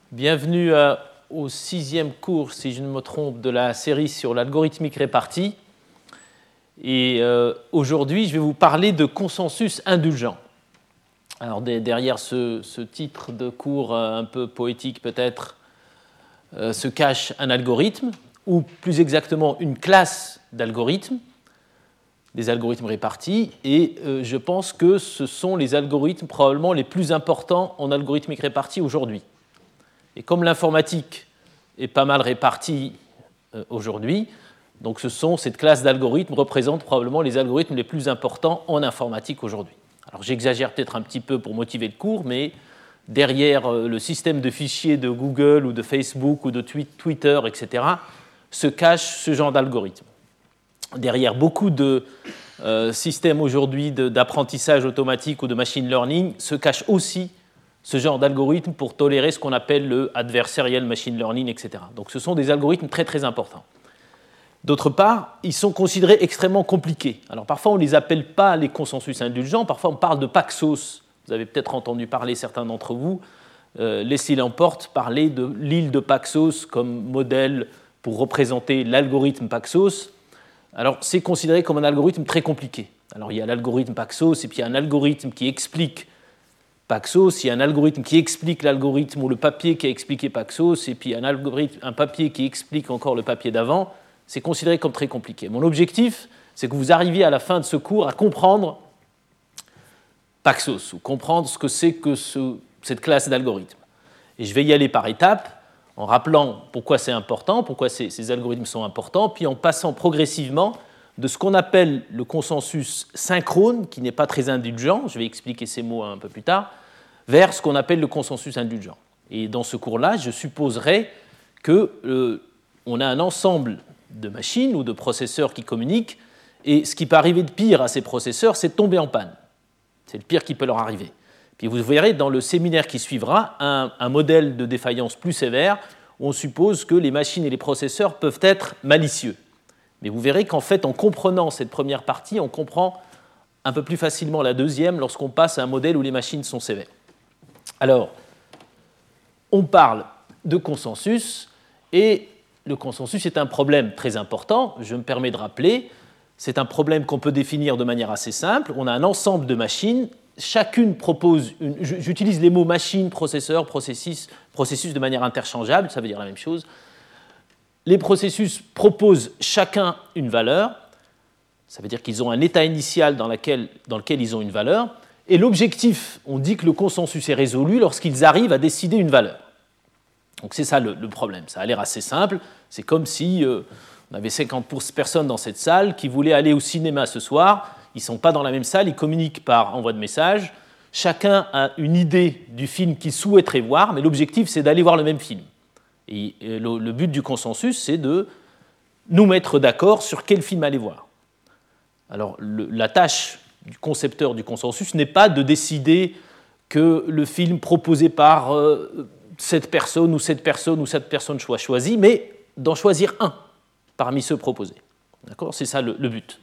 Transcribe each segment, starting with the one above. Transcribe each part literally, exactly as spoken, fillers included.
Bienvenue euh, au sixième cours, si je ne me trompe, de la série sur l'algorithmique répartie. Et euh, aujourd'hui, je vais vous parler de consensus indulgent. Alors derrière ce, ce titre de cours euh, un peu poétique peut-être, euh, se cache un algorithme, ou plus exactement une classe d'algorithmes, des algorithmes répartis, et euh, je pense que ce sont les algorithmes probablement les plus importants en algorithmique répartie aujourd'hui. Et comme l'informatique est pas mal répartie euh, aujourd'hui, donc ce sont, cette classe d'algorithmes représente probablement les algorithmes les plus importants en informatique aujourd'hui. Alors j'exagère peut-être un petit peu pour motiver le cours, mais derrière euh, le système de fichiers de Google ou de Facebook ou de Twitter, et cetera, se cache ce genre d'algorithme. Derrière beaucoup de euh, systèmes aujourd'hui de, d'apprentissage automatique ou de machine learning se cache aussi ce genre d'algorithme pour tolérer ce qu'on appelle le adversarial machine learning, et cetera. Donc ce sont des algorithmes très très importants. D'autre part, ils sont considérés extrêmement compliqués. Alors parfois on ne les appelle pas les consensus indulgents, parfois on parle de Paxos. Vous avez peut-être entendu parler, certains d'entre vous, euh, Leslie Lamport parler de l'île de Paxos comme modèle pour représenter l'algorithme Paxos. Alors c'est considéré comme un algorithme très compliqué. Alors il y a l'algorithme Paxos et puis il y a un algorithme qui explique Paxos, il y a un algorithme qui explique l'algorithme ou le papier qui a expliqué Paxos, et puis un, algorithme, un papier qui explique encore le papier d'avant. C'est considéré comme très compliqué. Mon objectif, c'est que vous arriviez à la fin de ce cours à comprendre Paxos, ou comprendre ce que c'est que ce, cette classe d'algorithmes. Et je vais y aller par étapes, en rappelant pourquoi c'est important, pourquoi ces, ces algorithmes sont importants, puis en passant progressivement de ce qu'on appelle le consensus synchrone, qui n'est pas très indulgent, je vais expliquer ces mots un peu plus tard, vers ce qu'on appelle le consensus indulgent. Et dans ce cours-là, je supposerai qu'on euh, a un ensemble de machines ou de processeurs qui communiquent, et ce qui peut arriver de pire à ces processeurs, c'est de tomber en panne. C'est le pire qui peut leur arriver. Puis vous verrez dans le séminaire qui suivra un, un modèle de défaillance plus sévère, où on suppose que les machines et les processeurs peuvent être malicieux. Mais vous verrez qu'en fait, en comprenant cette première partie, on comprend un peu plus facilement la deuxième lorsqu'on passe à un modèle où les machines sont sévères. Alors, on parle de consensus, et le consensus est un problème très important. Je me permets de rappeler, c'est un problème qu'on peut définir de manière assez simple. On a un ensemble de machines, chacune propose, une, j'utilise les mots machine, processeur, processus, processus de manière interchangeable, ça veut dire la même chose. Les processus proposent chacun une valeur, ça veut dire qu'ils ont un état initial dans, laquelle, dans lequel ils ont une valeur, et l'objectif, on dit que le consensus est résolu lorsqu'ils arrivent à décider une valeur. Donc c'est ça le, le problème, ça a l'air assez simple, c'est comme si euh, on avait cinquante personnes dans cette salle qui voulaient aller au cinéma ce soir, ils ne sont pas dans la même salle, ils communiquent par envoi de messages, chacun a une idée du film qu'il souhaiterait voir, mais l'objectif c'est d'aller voir le même film. Et le but du consensus, c'est de nous mettre d'accord sur quel film aller voir. Alors, le, la tâche du concepteur du consensus n'est pas de décider que le film proposé par euh, cette personne ou cette personne ou cette personne soit choisi, mais d'en choisir un parmi ceux proposés. D'accord ? C'est ça le, le but.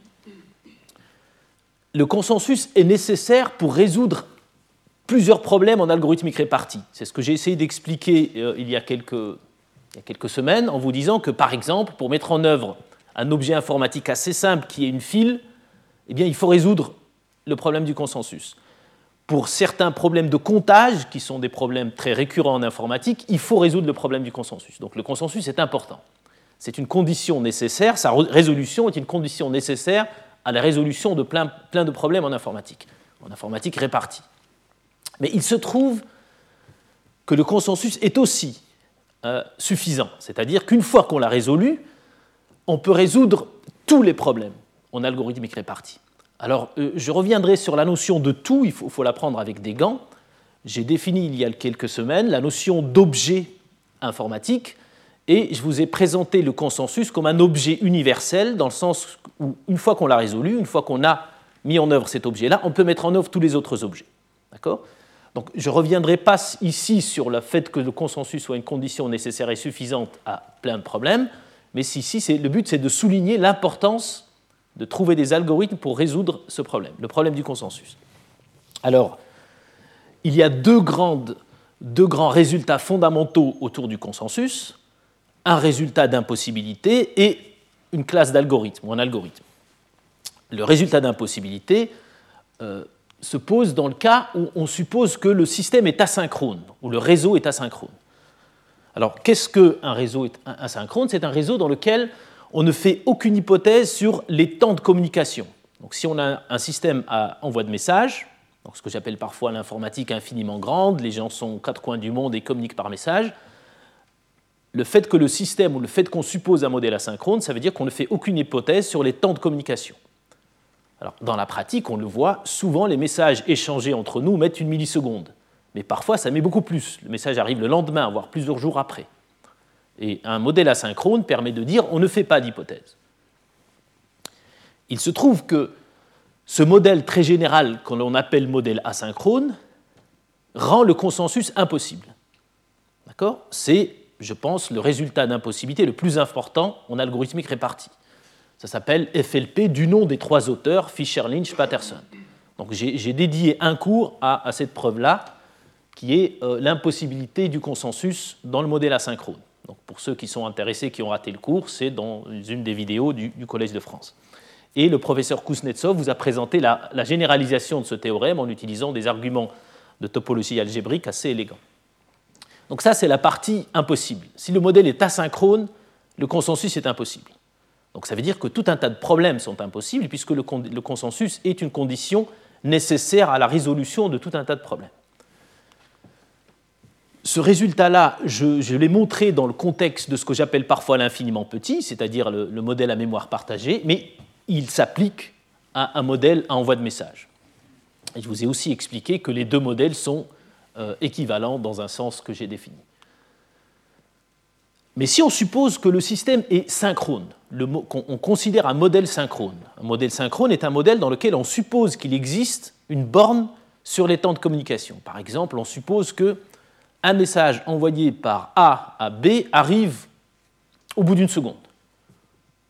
Le consensus est nécessaire pour résoudre plusieurs problèmes en algorithmique répartie. C'est ce que j'ai essayé d'expliquer euh, il y a quelques... il y a quelques semaines, en vous disant que, par exemple, pour mettre en œuvre un objet informatique assez simple qui est une file, eh bien, il faut résoudre le problème du consensus. Pour certains problèmes de comptage, qui sont des problèmes très récurrents en informatique, il faut résoudre le problème du consensus. Donc le consensus est important. C'est une condition nécessaire, sa résolution est une condition nécessaire à la résolution de plein, plein de problèmes en informatique, en informatique répartie. Mais il se trouve que le consensus est aussi Euh, suffisant. C'est-à-dire qu'une fois qu'on l'a résolu, on peut résoudre tous les problèmes en algorithmique répartie. Alors, euh, je reviendrai sur la notion de tout, il faut, faut la prendre avec des gants. J'ai défini il y a quelques semaines la notion d'objet informatique, et je vous ai présenté le consensus comme un objet universel, dans le sens où, une fois qu'on l'a résolu, une fois qu'on a mis en œuvre cet objet-là, on peut mettre en œuvre tous les autres objets. D'accord ? Donc, je ne reviendrai pas ici sur le fait que le consensus soit une condition nécessaire et suffisante à plein de problèmes, mais ici, c'est, le but, c'est de souligner l'importance de trouver des algorithmes pour résoudre ce problème, le problème du consensus. Alors, il y a deux grandes deux grands résultats fondamentaux autour du consensus, un résultat d'impossibilité et une classe d'algorithme ou un algorithme. Le résultat d'impossibilité euh, se pose dans le cas où on suppose que le système est asynchrone, ou le réseau est asynchrone. Alors, qu'est-ce qu'un réseau asynchrone ? C'est un réseau dans lequel on ne fait aucune hypothèse sur les temps de communication. Donc, si on a un système à envoi de messages, donc ce que j'appelle parfois l'informatique infiniment grande, les gens sont aux quatre coins du monde et communiquent par message, le fait que le système ou le fait qu'on suppose un modèle asynchrone, ça veut dire qu'on ne fait aucune hypothèse sur les temps de communication. Alors, dans la pratique, on le voit, souvent les messages échangés entre nous mettent une milliseconde. Mais parfois, ça met beaucoup plus. Le message arrive le lendemain, voire plusieurs jours après. Et un modèle asynchrone permet de dire on ne fait pas d'hypothèse. Il se trouve que ce modèle très général, que l'on appelle modèle asynchrone, rend le consensus impossible. D'accord ? C'est, je pense, le résultat d'impossibilité le plus important en algorithmique répartie. Ça s'appelle F L P du nom des trois auteurs, Fisher, Lynch, Patterson. Donc j'ai, j'ai dédié un cours à, à cette preuve-là, qui est euh, l'impossibilité du consensus dans le modèle asynchrone. Donc pour ceux qui sont intéressés, qui ont raté le cours, c'est dans une des vidéos du, du Collège de France. Et le professeur Kuznetsov vous a présenté la, la généralisation de ce théorème en utilisant des arguments de topologie algébrique assez élégants. Donc ça, c'est la partie impossible. Si le modèle est asynchrone, le consensus est impossible. Donc ça veut dire que tout un tas de problèmes sont impossibles puisque le, le consensus est une condition nécessaire à la résolution de tout un tas de problèmes. Ce résultat-là, je, je l'ai montré dans le contexte de ce que j'appelle parfois l'infiniment petit, c'est-à-dire le, le modèle à mémoire partagée, mais il s'applique à un modèle à envoi de message. Et je vous ai aussi expliqué que les deux modèles sont euh, équivalents dans un sens que j'ai défini. Mais si on suppose que le système est synchrone, le, qu'on considère un modèle synchrone, un modèle synchrone est un modèle dans lequel on suppose qu'il existe une borne sur les temps de communication. Par exemple, on suppose qu'un message envoyé par A à B arrive au bout d'une seconde. D'accord ?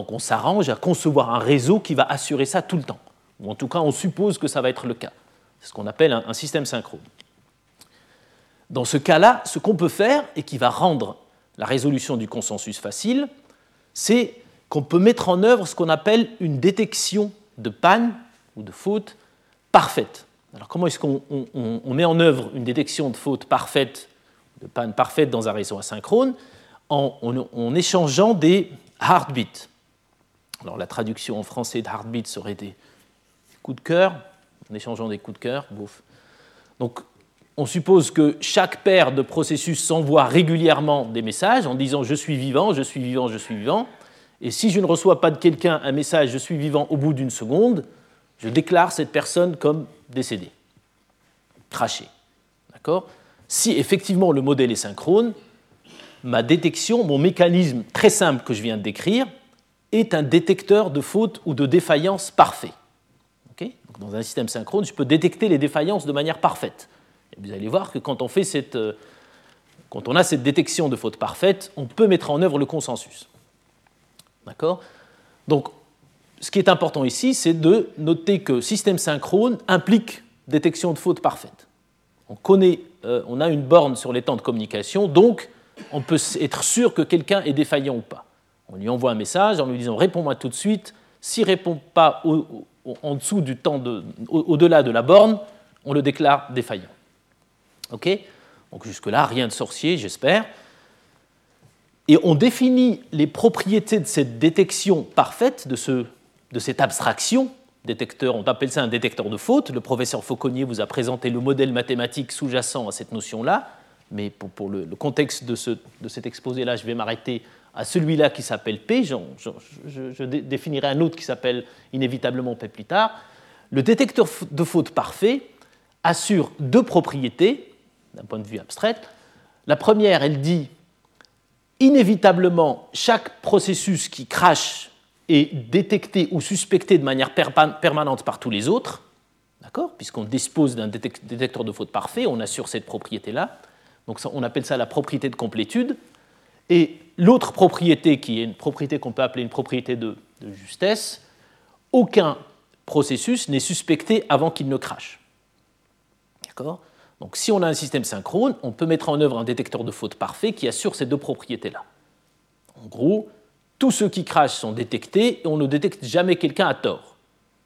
Donc on s'arrange à concevoir un réseau qui va assurer ça tout le temps. Ou en tout cas, on suppose que ça va être le cas. C'est ce qu'on appelle un, un système synchrone. Dans ce cas-là, ce qu'on peut faire, et qui va rendre la résolution du consensus facile, c'est qu'on peut mettre en œuvre ce qu'on appelle une détection de panne ou de faute parfaite. Alors comment est-ce qu'on on, on met en œuvre une détection de faute parfaite, de panne parfaite dans un réseau asynchrone ? En, en, en échangeant des heartbeats. Alors la traduction en français de heartbeat serait des coups de cœur, en échangeant des coups de cœur, bouf. Donc on suppose que chaque paire de processus s'envoie régulièrement des messages en disant « je suis vivant, je suis vivant, je suis vivant ». Et si je ne reçois pas de quelqu'un un message « je suis vivant » au bout d'une seconde, je déclare cette personne comme décédée, crachée. D'accord ? Si effectivement le modèle est synchrone, ma détection, mon mécanisme très simple que je viens de décrire, est un détecteur de faute ou de défaillance parfait. Okay ? Donc, dans un système synchrone, je peux détecter les défaillances de manière parfaite. Et vous allez voir que quand on, fait cette, quand on a cette détection de faute parfaite, on peut mettre en œuvre le consensus. D'accord ? Donc, ce qui est important ici, c'est de noter que système synchrone implique détection de faute parfaite. On connaît, euh, on a une borne sur les temps de communication, donc on peut être sûr que quelqu'un est défaillant ou pas. On lui envoie un message en lui disant « réponds-moi tout de suite ». S'il ne répond pas au, au, en dessous du temps de, au, au-delà de la borne, on le déclare défaillant. OK ? Donc jusque-là, rien de sorcier, j'espère. Et on définit les propriétés de cette détection parfaite, de, ce, de cette abstraction. Détecteur, on appelle ça un détecteur de faute. Le professeur Fauconnier vous a présenté le modèle mathématique sous-jacent à cette notion-là. Mais pour, pour le, le contexte de, ce, de cet exposé-là, je vais m'arrêter à celui-là qui s'appelle P. Je, je, je, je définirai un autre qui s'appelle inévitablement P plus tard. Le détecteur de faute parfait assure deux propriétés, d'un point de vue abstrait. La première, elle dit inévitablement, chaque processus qui crache est détecté ou suspecté de manière permanente par tous les autres, d'accord ? Puisqu'on dispose d'un détecteur de faute parfait, on assure cette propriété-là. Donc ça, on appelle ça la propriété de complétude. Et l'autre propriété, qui est une propriété qu'on peut appeler une propriété de, de justesse, aucun processus n'est suspecté avant qu'il ne crache. D'accord ? Donc si on a un système synchrone, on peut mettre en œuvre un détecteur de faute parfait qui assure ces deux propriétés-là. En gros, tous ceux qui crachent sont détectés et on ne détecte jamais quelqu'un à tort. D'accord ?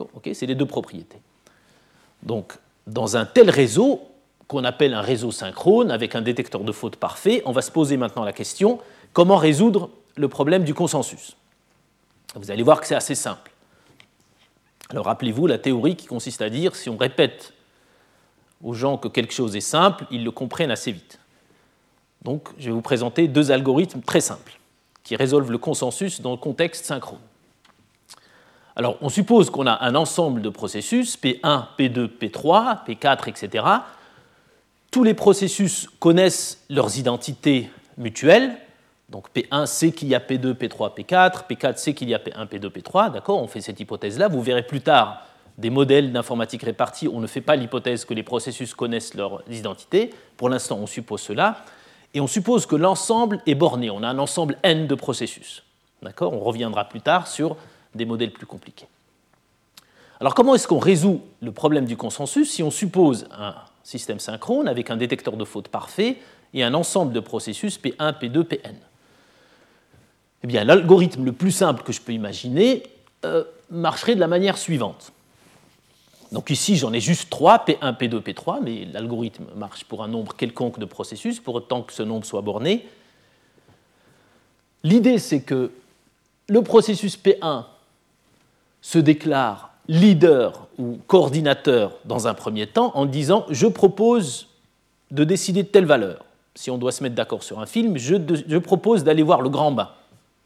Okay, c'est les deux propriétés. Donc, dans un tel réseau, qu'on appelle un réseau synchrone, avec un détecteur de faute parfait, on va se poser maintenant la question, comment résoudre le problème du consensus ? Vous allez voir que c'est assez simple. Alors rappelez-vous la théorie qui consiste à dire, si on répète aux gens que quelque chose est simple, ils le comprennent assez vite. Donc, je vais vous présenter deux algorithmes très simples qui résolvent le consensus dans le contexte synchrone. Alors, on suppose qu'on a un ensemble de processus, P un, P deux, P trois, P quatre, et cetera. Tous les processus connaissent leurs identités mutuelles. Donc, P un sait qu'il y a P deux, P trois, P quatre, P quatre sait qu'il y a P un, P deux, P trois. D'accord ? On fait cette hypothèse-là. Vous verrez plus tard des modèles d'informatique répartie, on ne fait pas l'hypothèse que les processus connaissent leurs identités. Pour l'instant, on suppose cela. Et on suppose que l'ensemble est borné. On a un ensemble N de processus. D'accord ? On reviendra plus tard sur des modèles plus compliqués. Alors, comment est-ce qu'on résout le problème du consensus si on suppose un système synchrone avec un détecteur de faute parfait et un ensemble de processus P un, P deux, Pn ? Eh bien, l'algorithme le plus simple que je peux imaginer euh, marcherait de la manière suivante. Donc ici, j'en ai juste trois, P un, P deux, P trois, mais l'algorithme marche pour un nombre quelconque de processus, pour autant que ce nombre soit borné. L'idée, c'est que le processus P un se déclare leader ou coordinateur dans un premier temps en disant « je propose de décider de telle valeur ». Si on doit se mettre d'accord sur un film, je, de, je propose d'aller voir le grand bain. D'accord ?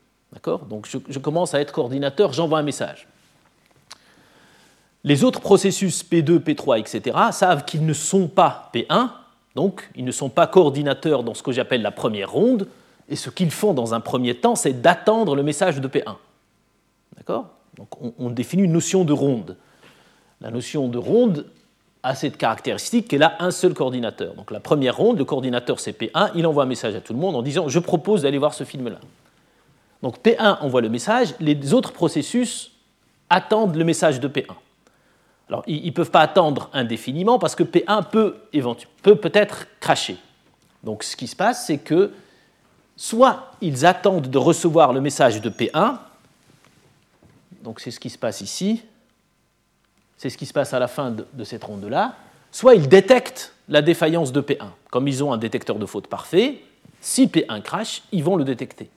Donc je, je commence à être coordinateur, j'envoie un message. Les autres processus P deux, P trois, et cetera savent qu'ils ne sont pas P un, donc ils ne sont pas coordinateurs dans ce que j'appelle la première ronde, et ce qu'ils font dans un premier temps, c'est d'attendre le message de P un. D'accord ? Donc on, on définit une notion de ronde. La notion de ronde a cette caractéristique qu'elle a un seul coordinateur. Donc la première ronde, le coordinateur c'est P un, il envoie un message à tout le monde en disant « je propose d'aller voir ce film-là ». Donc P un envoie le message, les autres processus attendent le message de P un. Alors, ils ne peuvent pas attendre indéfiniment parce que P un peut, peut peut-être crasher. Donc, ce qui se passe, c'est que soit ils attendent de recevoir le message de P un, donc c'est ce qui se passe ici, c'est ce qui se passe à la fin de, de cette ronde-là, soit ils détectent la défaillance de P un. Comme ils ont un détecteur de faute parfait, si P un crash, ils vont le détecter.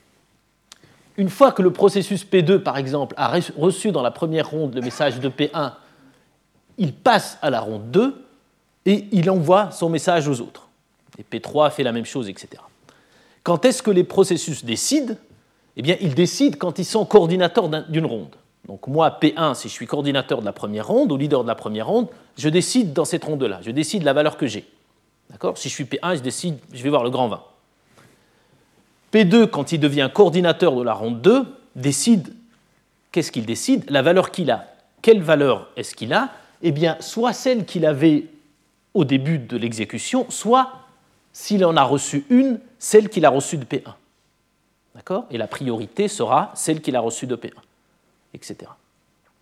Une fois que le processus P deux, par exemple, a reçu dans la première ronde le message de P un, il passe à la ronde deux et il envoie son message aux autres. Et P trois fait la même chose, et cetera. Quand est-ce que les processus décident ? Eh bien, ils décident quand ils sont coordinateurs d'une ronde. Donc moi, P un, si je suis coordinateur de la première ronde ou leader de la première ronde, je décide dans cette ronde-là, je décide la valeur que j'ai. D'accord ? Si je suis P un, je décide, je vais voir le grand vin. P deux, quand il devient coordinateur de la ronde deux, décide, qu'est-ce qu'il décide ? La valeur qu'il a. Quelle valeur est-ce qu'il a ? Eh bien, soit celle qu'il avait au début de l'exécution, soit, s'il en a reçu une, celle qu'il a reçue de P un. D'accord ? Et la priorité sera celle qu'il a reçue de P un, et cetera. D'accord ?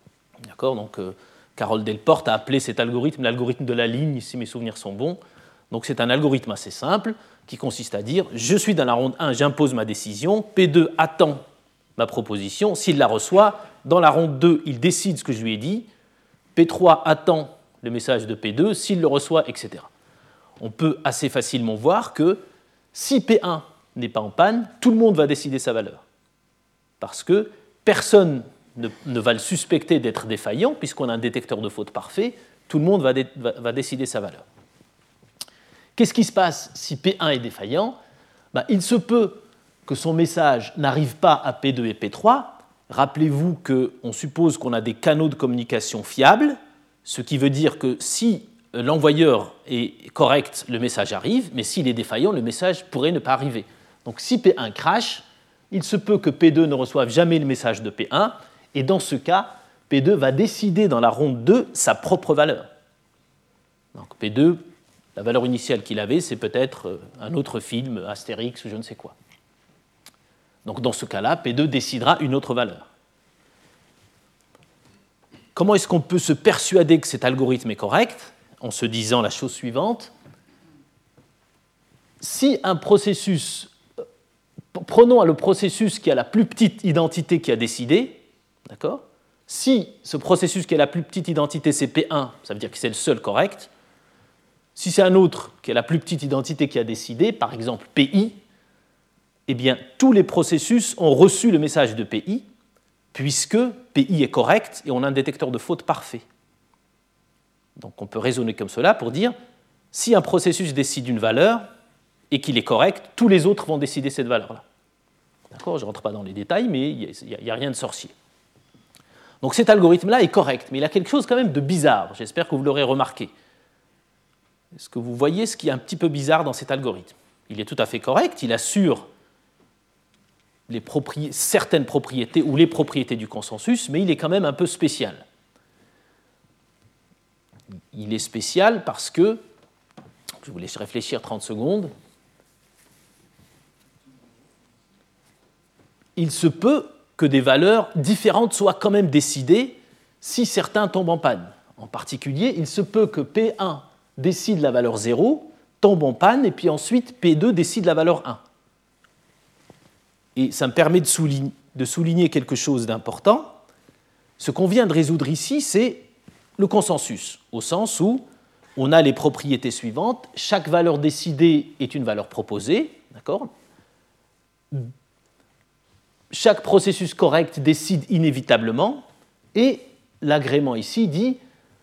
Donc, euh, Carole Delporte a appelé cet algorithme l'algorithme de la ligne, si mes souvenirs sont bons. Donc, c'est un algorithme assez simple qui consiste à dire, je suis dans la ronde un, j'impose ma décision, P deux attend ma proposition, s'il la reçoit, dans la ronde deux, il décide ce que je lui ai dit, P trois attend le message de P deux, s'il le reçoit, et cetera. On peut assez facilement voir que si P un n'est pas en panne, tout le monde va décider sa valeur. Parce que personne ne, ne va le suspecter d'être défaillant, puisqu'on a un détecteur de faute parfait, tout le monde va, dé, va, va décider sa valeur. Qu'est-ce qui se passe si P un est défaillant ? Ben, il se peut que son message n'arrive pas à P deux et P trois. Rappelez-vous qu'on suppose qu'on a des canaux de communication fiables, ce qui veut dire que si l'envoyeur est correct, le message arrive, mais s'il est défaillant, le message pourrait ne pas arriver. Donc si P un crash, il se peut que P deux ne reçoive jamais le message de P un, et dans ce cas, P deux va décider dans la ronde deux sa propre valeur. Donc P deux, la valeur initiale qu'il avait, c'est peut-être un autre film, Astérix ou je ne sais quoi. Donc dans ce cas-là, P deux décidera une autre valeur. Comment est-ce qu'on peut se persuader que cet algorithme est correct ? en se disant la chose suivante. Si un processus, prenons le processus qui a la plus petite identité qui a décidé, d'accord ? Si ce processus qui a la plus petite identité c'est P un, ça veut dire que c'est le seul correct. Si c'est un autre qui a la plus petite identité qui a décidé, par exemple P I, eh bien tous les processus ont reçu le message de P I, puisque P I est correct et on a un détecteur de faute parfait. Donc on peut raisonner comme cela pour dire, si un processus décide une valeur et qu'il est correct, tous les autres vont décider cette valeur-là. D'accord ? Je ne rentre pas dans les détails, mais il n'y a, a rien de sorcier. Donc cet algorithme-là est correct, mais il a quelque chose quand même de bizarre. J'espère que vous l'aurez remarqué. Est-ce que vous voyez ce qui est un petit peu bizarre dans cet algorithme ? Il est tout à fait correct, il assure les propri- certaines propriétés ou les propriétés du consensus, mais il est quand même un peu spécial. Il est spécial parce que, je vous laisse réfléchir trente secondes, il se peut que des valeurs différentes soient quand même décidées si certains tombent en panne. En particulier, il se peut que P un décide la valeur zéro, tombe en panne, et puis ensuite P deux décide la valeur un. Et ça me permet de souligner, de souligner quelque chose d'important. Ce qu'on vient de résoudre ici, c'est le consensus, au sens où on a les propriétés suivantes. Chaque valeur décidée est une valeur proposée, d'accord ? Chaque processus correct décide inévitablement, et l'agrément ici dit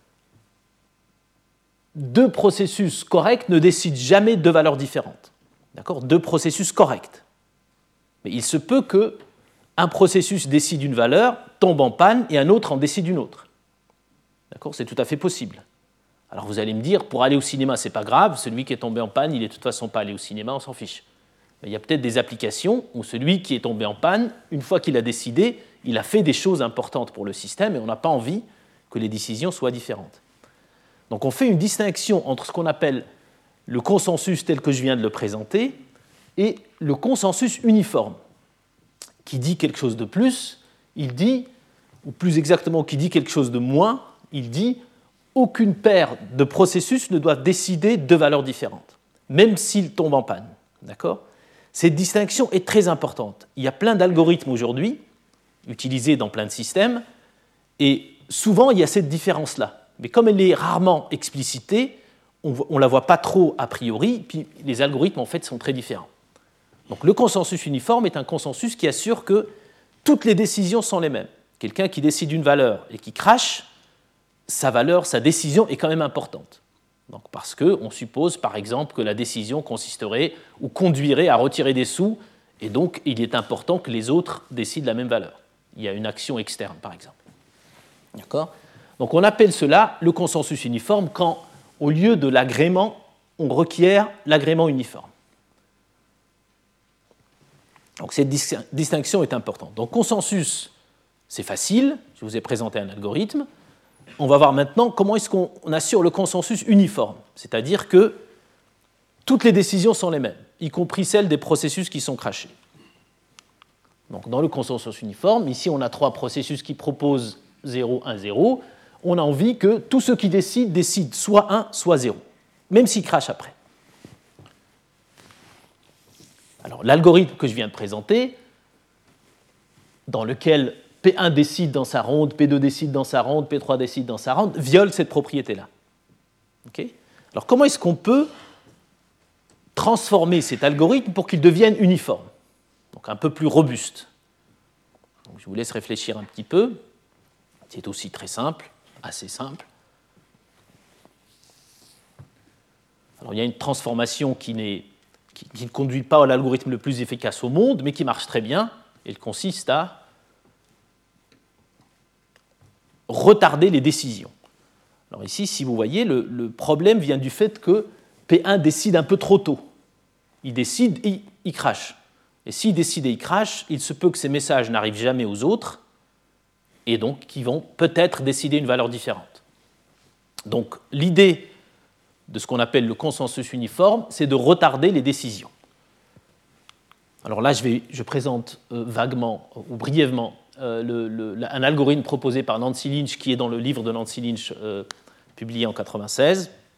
deux processus corrects ne décident jamais deux valeurs différentes. D'accord ? Deux processus corrects. Mais il se peut qu'un processus décide une valeur, tombe en panne, et un autre en décide une autre. D'accord ? C'est tout à fait possible. Alors vous allez me dire, pour aller au cinéma, ce n'est pas grave, celui qui est tombé en panne, il n'est de toute façon pas allé au cinéma, on s'en fiche. Mais il y a peut-être des applications où celui qui est tombé en panne, une fois qu'il a décidé, il a fait des choses importantes pour le système, et on n'a pas envie que les décisions soient différentes. Donc on fait une distinction entre ce qu'on appelle le consensus tel que je viens de le présenter et le consensus uniforme, qui dit quelque chose de plus, il dit, ou plus exactement qui dit quelque chose de moins, il dit aucune paire de processus ne doit décider deux valeurs différentes, même s'ils tombent en panne. D'accord ? Cette distinction est très importante. Il y a plein d'algorithmes aujourd'hui, utilisés dans plein de systèmes, et souvent il y a cette différence-là. Mais comme elle est rarement explicitée, on ne la voit pas trop a priori, puis les algorithmes en fait sont très différents. Donc le consensus uniforme est un consensus qui assure que toutes les décisions sont les mêmes. Quelqu'un qui décide une valeur et qui crache, sa valeur, sa décision est quand même importante. Donc parce qu'on suppose par exemple que la décision consisterait ou conduirait à retirer des sous, et donc il est important que les autres décident la même valeur. Il y a une action externe par exemple. D'accord ? Donc on appelle cela le consensus uniforme quand, au lieu de l'agrément, on requiert l'agrément uniforme. Donc cette distinction est importante. Donc consensus, c'est facile, je vous ai présenté un algorithme. On va voir maintenant comment est-ce qu'on assure le consensus uniforme, c'est-à-dire que toutes les décisions sont les mêmes, y compris celles des processus qui sont crashés. Donc dans le consensus uniforme, ici on a trois processus qui proposent zéro, un, zéro. On a envie que tous ceux qui décident décident soit un, soit zéro, même s'ils crashent après. Alors, l'algorithme que je viens de présenter, dans lequel P un décide dans sa ronde, P deux décide dans sa ronde, P trois décide dans sa ronde, viole cette propriété-là. Okay ? Alors, comment est-ce qu'on peut transformer cet algorithme pour qu'il devienne uniforme, donc un peu plus robuste ? Donc, je vous laisse réfléchir un petit peu. C'est aussi très simple, assez simple. Alors, il y a une transformation qui n'est qui, qui ne conduit pas à l'algorithme le plus efficace au monde, mais qui marche très bien. Elle consiste à retarder les décisions. Alors ici, si vous voyez, le, le problème vient du fait que P un décide un peu trop tôt. Il décide et il crache. Et s'il décide et il crache, il se peut que ces messages n'arrivent jamais aux autres, et donc qu'ils vont peut-être décider une valeur différente. Donc l'idée de ce qu'on appelle le consensus uniforme, c'est de retarder les décisions. Alors là, je, vais, je présente euh, vaguement ou brièvement euh, le, le, un algorithme proposé par Nancy Lynch, qui est dans le livre de Nancy Lynch euh, publié en mille neuf cent quatre-vingt-seize.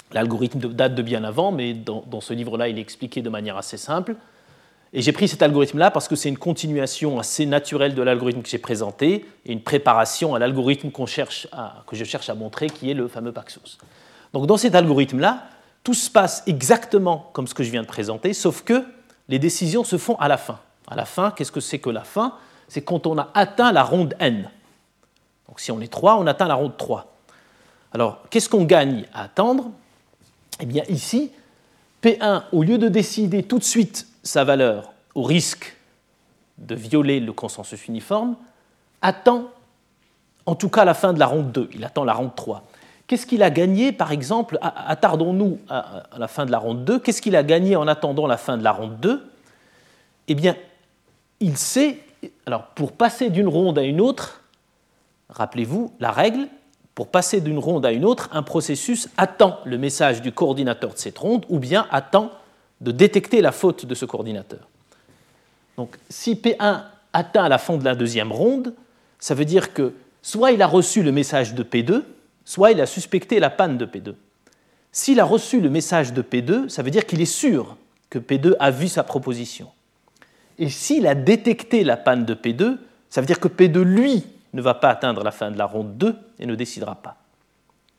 L'algorithme date de bien avant, mais dans, dans ce livre-là, il est expliqué de manière assez simple. Et j'ai pris cet algorithme-là parce que c'est une continuation assez naturelle de l'algorithme que j'ai présenté et une préparation à l'algorithme qu'on cherche à, que je cherche à montrer, qui est le fameux Paxos. Donc dans cet algorithme-là, tout se passe exactement comme ce que je viens de présenter, sauf que les décisions se font à la fin. À la fin, qu'est-ce que c'est que la fin? C'est quand on a atteint la ronde n. Donc si on est trois, on atteint la ronde trois. Alors, qu'est-ce qu'on gagne à attendre? Eh bien ici, P un, au lieu de décider tout de suite sa valeur au risque de violer le consensus uniforme, attend en tout cas la fin de la ronde deux, il attend la ronde trois. Qu'est-ce qu'il a gagné, par exemple, attardons-nous à la fin de la ronde deux, qu'est-ce qu'il a gagné en attendant la fin de la ronde deux? Eh bien, il sait, alors pour passer d'une ronde à une autre, rappelez-vous la règle, pour passer d'une ronde à une autre, un processus attend le message du coordinateur de cette ronde ou bien attend de détecter la faute de ce coordinateur. Donc, si P un atteint la fin de la deuxième ronde, ça veut dire que soit il a reçu le message de P deux, soit il a suspecté la panne de P deux. S'il a reçu le message de P deux, ça veut dire qu'il est sûr que P deux a vu sa proposition. Et s'il a détecté la panne de P deux, ça veut dire que P deux, lui, ne va pas atteindre la fin de la ronde deux et ne décidera pas. D'accord ?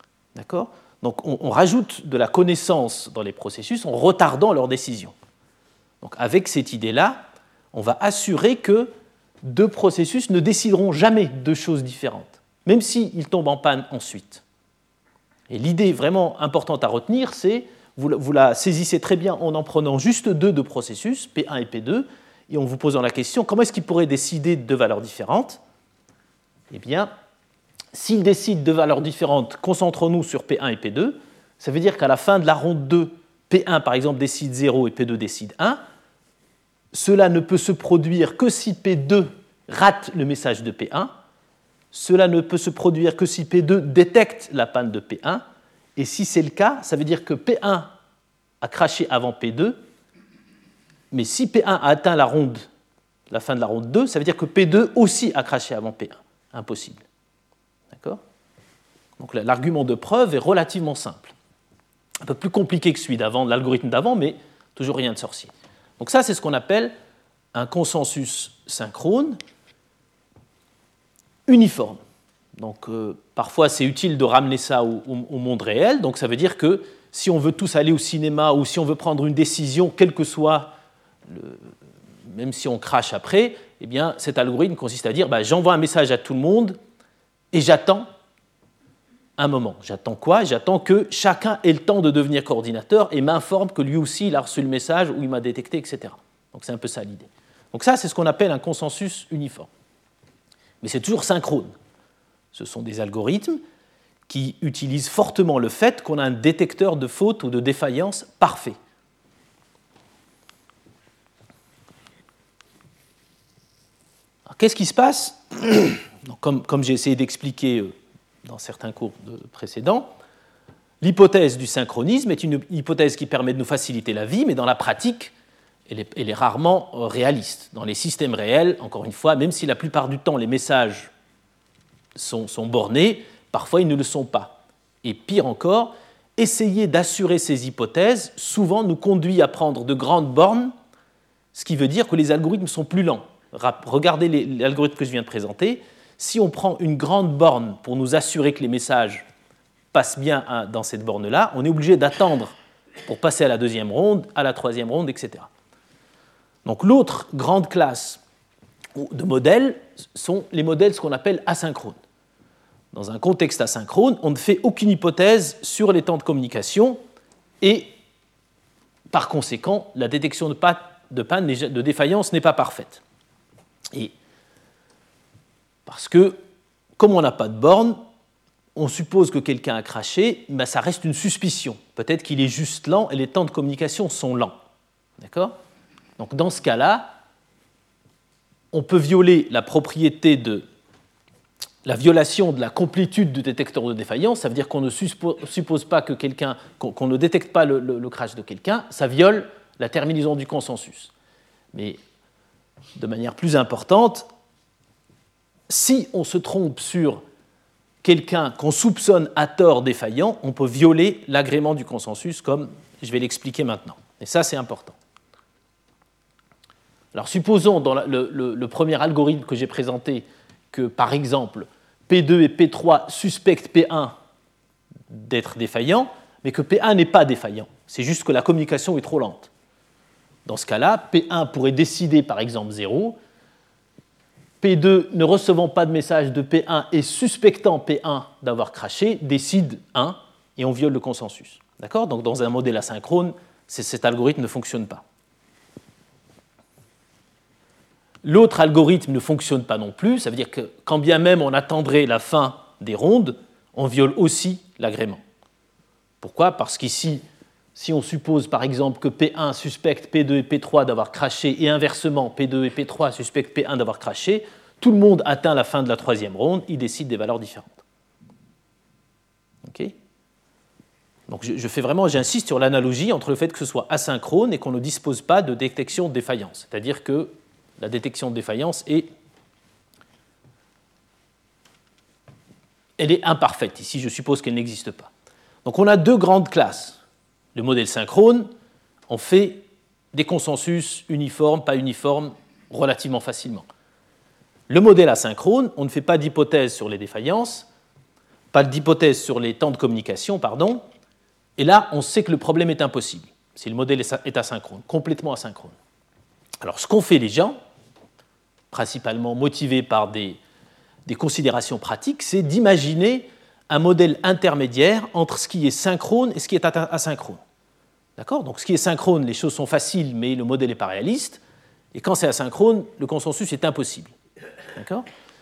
Donc on, on rajoute de la connaissance dans les processus en retardant leur décision. Donc avec cette idée-là, on va assurer que deux processus ne décideront jamais de choses différentes, même s'ils tombent en panne ensuite. Et l'idée vraiment importante à retenir, c'est, vous, vous la saisissez très bien en en prenant juste deux de processus, P un et P deux, et en vous posant la question, comment est-ce qu'ils pourraient décider de deux valeurs différentes? Eh bien, s'ils décident de valeurs différentes, concentrons-nous sur P un et P deux. Ça veut dire qu'à la fin de la ronde deux, P un, par exemple, décide zéro et P deux décide un. Cela ne peut se produire que si P deux rate le message de P un. Cela ne peut se produire que si P deux détecte la panne de P un. Et si c'est le cas, ça veut dire que P un a craché avant P deux. Mais si P un a atteint la, ronde, la fin de la ronde deux, ça veut dire que P deux aussi a craché avant P un. Impossible. D'accord ? Donc l'argument de preuve est relativement simple. Un peu plus compliqué que celui d'avant, l'algorithme d'avant, mais toujours rien de sorcier. Donc ça, c'est ce qu'on appelle un consensus synchrone uniforme. Donc euh, parfois, c'est utile de ramener ça au, au, au monde réel. Donc ça veut dire que si on veut tous aller au cinéma ou si on veut prendre une décision, quel que soit, le, même si on crache après, eh bien, cet algorithme consiste à dire bah, j'envoie un message à tout le monde et j'attends un moment. J'attends quoi ? J'attends que chacun ait le temps de devenir coordinateur et m'informe que lui aussi il a reçu le message ou il m'a détecté, et cetera. Donc c'est un peu ça l'idée. Donc ça, c'est ce qu'on appelle un consensus uniforme. Mais c'est toujours synchrone. Ce sont des algorithmes qui utilisent fortement le fait qu'on a un détecteur de faute ou de défaillance parfait. Alors, qu'est-ce qui se passe ? Donc, comme, comme j'ai essayé d'expliquer dans certains cours précédents, l'hypothèse du synchronisme est une hypothèse qui permet de nous faciliter la vie, mais dans la pratique, elle est, elle est rarement réaliste. Dans les systèmes réels, encore une fois, même si la plupart du temps les messages sont, sont bornés, parfois ils ne le sont pas. Et pire encore, essayer d'assurer ces hypothèses souvent nous conduit à prendre de grandes bornes, ce qui veut dire que les algorithmes sont plus lents. Regardez les, l'algorithme que je viens de présenter. Si on prend une grande borne pour nous assurer que les messages passent bien dans cette borne-là, on est obligé d'attendre pour passer à la deuxième ronde, à la troisième ronde, et cetera. Donc l'autre grande classe de modèles sont les modèles ce qu'on appelle asynchrones. Dans un contexte asynchrone, on ne fait aucune hypothèse sur les temps de communication et, par conséquent, la détection de panne, de défaillance n'est pas parfaite. Et parce que, comme on n'a pas de borne, on suppose que quelqu'un a craché, mais ça reste une suspicion. Peut-être qu'il est juste lent et les temps de communication sont lents. D'accord ? Donc, dans ce cas-là, on peut violer la propriété de la violation de la complétude du détecteur de défaillance. Ça veut dire qu'on ne suppose pas que quelqu'un, qu'on, qu'on ne détecte pas le, le, le crash de quelqu'un. Ça viole la terminaison du consensus. Mais de manière plus importante, si on se trompe sur quelqu'un qu'on soupçonne à tort défaillant, on peut violer l'agrément du consensus, comme je vais l'expliquer maintenant. Et ça, c'est important. Alors, supposons dans le, le, le premier algorithme que j'ai présenté que, par exemple, P deux et P trois suspectent P un d'être défaillant, mais que P un n'est pas défaillant. C'est juste que la communication est trop lente. Dans ce cas-là, P un pourrait décider, par exemple, zéro. P deux, ne recevant pas de message de P un et suspectant P un d'avoir craché, décide un et on viole le consensus. D'accord ? Donc, dans un modèle asynchrone, cet algorithme ne fonctionne pas. L'autre algorithme ne fonctionne pas non plus, ça veut dire que quand bien même on attendrait la fin des rondes, on viole aussi l'agrément. Pourquoi ? Parce qu'ici, si on suppose par exemple que P un suspecte P deux et P trois d'avoir craché et inversement P deux et P trois suspectent P un d'avoir craché, tout le monde atteint la fin de la troisième ronde, il décide des valeurs différentes. Ok ? Donc je, je fais vraiment, j'insiste sur l'analogie entre le fait que ce soit asynchrone et qu'on ne dispose pas de détection de défaillance, c'est-à-dire que la détection de défaillance est, elle est imparfaite. Ici, je suppose qu'elle n'existe pas. Donc, on a deux grandes classes. Le modèle synchrone, on fait des consensus uniformes, pas uniformes, relativement facilement. Le modèle asynchrone, on ne fait pas d'hypothèse sur les défaillances, pas d'hypothèse sur les temps de communication, pardon, et là, on sait que le problème est impossible, si le modèle est asynchrone, complètement asynchrone. Alors, ce qu'ont fait les gens, principalement motivés par des, des considérations pratiques, c'est d'imaginer un modèle intermédiaire entre ce qui est synchrone et ce qui est asynchrone. D'accord ? Donc, ce qui est synchrone, les choses sont faciles, mais le modèle n'est pas réaliste. Et quand c'est asynchrone, le consensus est impossible. D'accord ?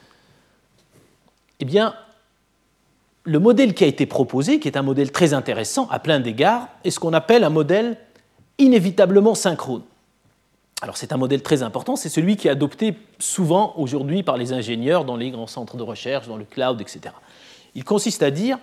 Eh bien, le modèle qui a été proposé, qui est un modèle très intéressant à plein d'égards, est ce qu'on appelle un modèle inévitablement synchrone. Alors, c'est un modèle très important, c'est celui qui est adopté souvent aujourd'hui par les ingénieurs dans les grands centres de recherche, dans le cloud, et cetera. Il consiste à dire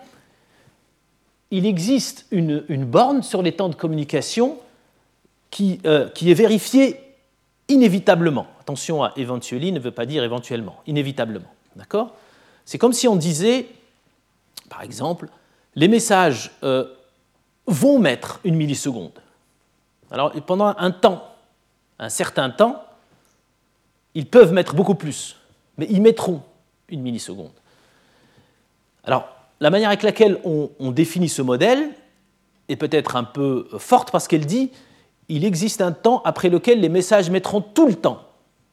qu'il existe une, une borne sur les temps de communication qui, euh, qui est vérifiée inévitablement. Attention à eventually ne veut pas dire éventuellement, inévitablement. D'accord ? C'est comme si on disait, par exemple, les messages euh, vont mettre une milliseconde. Alors, pendant un temps, un certain temps, ils peuvent mettre beaucoup plus, mais ils mettront une milliseconde. Alors, la manière avec laquelle on, on définit ce modèle est peut-être un peu forte parce qu'elle dit qu'il existe un temps après lequel les messages mettront tout le temps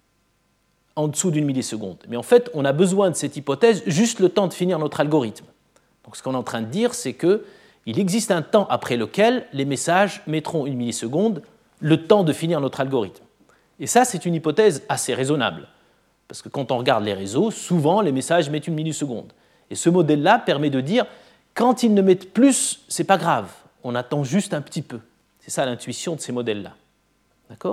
en dessous d'une milliseconde. Mais en fait, on a besoin de cette hypothèse juste le temps de finir notre algorithme. Donc, ce qu'on est en train de dire, c'est qu'il existe un temps après lequel les messages mettront une milliseconde, le temps de finir notre algorithme. Et ça, c'est une hypothèse assez raisonnable, parce que quand on regarde les réseaux, souvent, les messages mettent une milliseconde. Et ce modèle-là permet de dire, quand ils ne mettent plus, ce n'est pas grave, on attend juste un petit peu. C'est ça l'intuition de ces modèles-là. D'accord ?